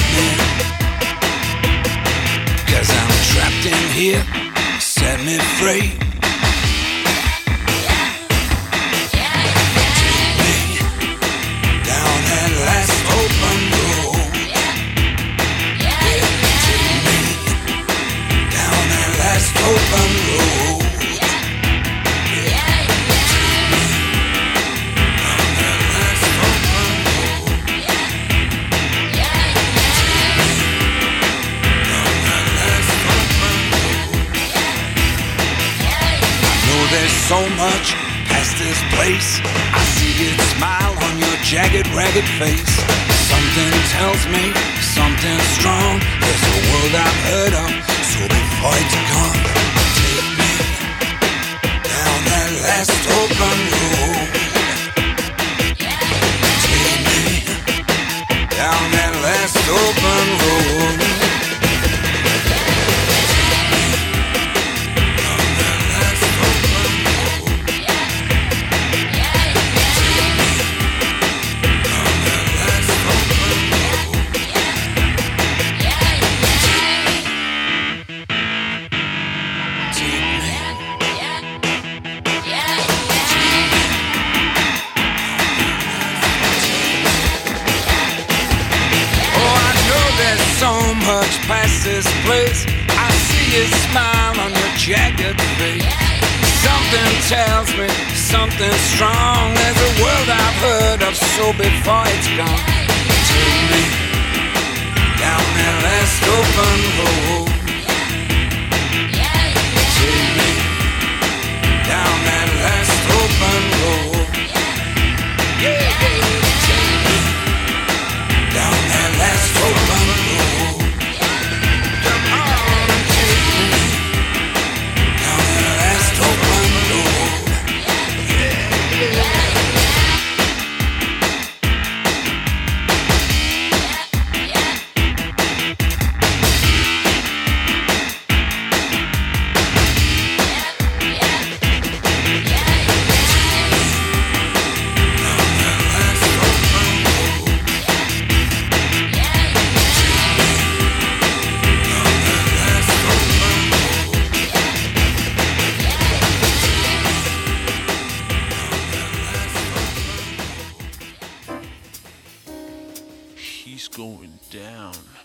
me, 'cause I'm trapped in here. Set me free. Take me down that last open road. Take me down that last open road. There's so much past this place. I see it smile on your jagged, ragged face. Something tells me something strong. There's a world I've heard of, so before it's gone, take me down that last open road. Take me down that last open road. So much past this place. I see you smile on your jagged face. Something tells me something strong. There's a world I've heard of, so before it's gone, take me down that last open road. Take me down that last open road. Yeah, take me down that last open road. He's going down.